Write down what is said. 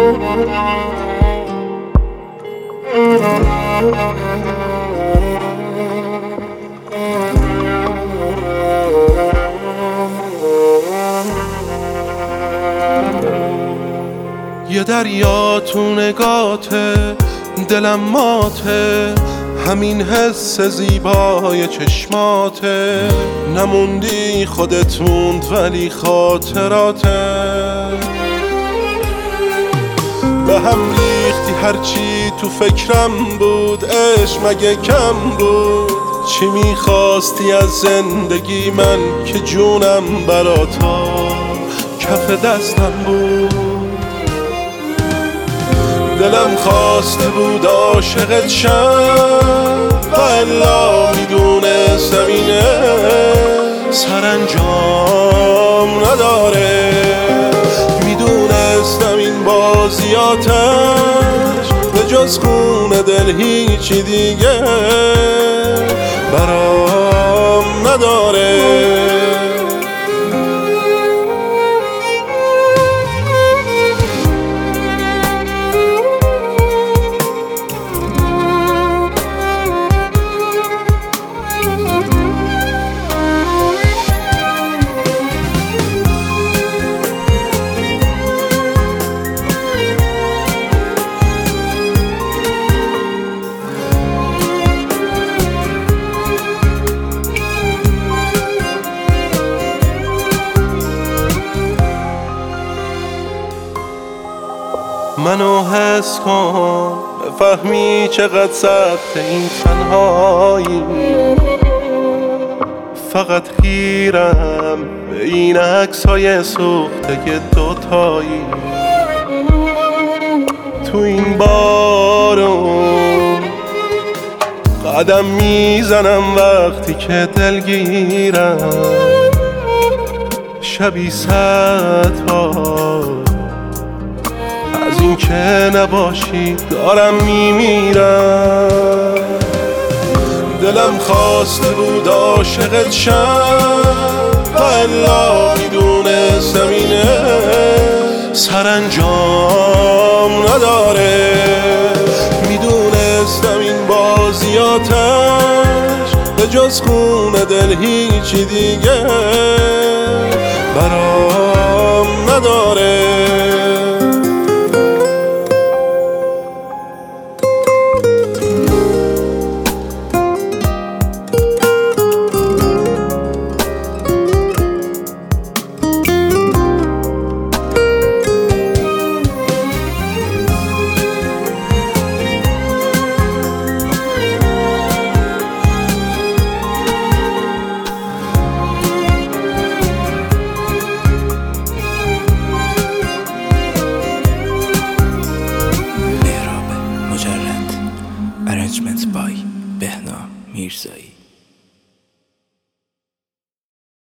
یه دریا تو نگاته، دلم ماته، همین حس زیبای چشماته. نموندی خودت موند ولی خاطراته. به هم ریختی هرچی تو فکرم بود، عشق مگه کم بود؟ چی میخواستی از زندگی من که جونم براتا کف دستم بود؟ دلم خواسته بود عاشقت شم و الا میدونستم اینه سرانجام نداره. میدونستم این بازیاتش به جز خون دل هیچی دیگه برام نداره. منو حس کن بفهمی چقدر سخت این تنهایی. فقط خیرم به این عکس‌های سوخته دوتایی. تو این بارون قدم میزنم وقتی که دلگیرم. شبی 100 بار از این که نباشی دارم میمیرم. دلم خواسته بود عاشقت شم و الا میدونستم اینه سرانجام نداره. میدونستم این بازیاتش به جز خون دل هیچی دیگه برام نداره. Arrangements by بهنام میرزایی.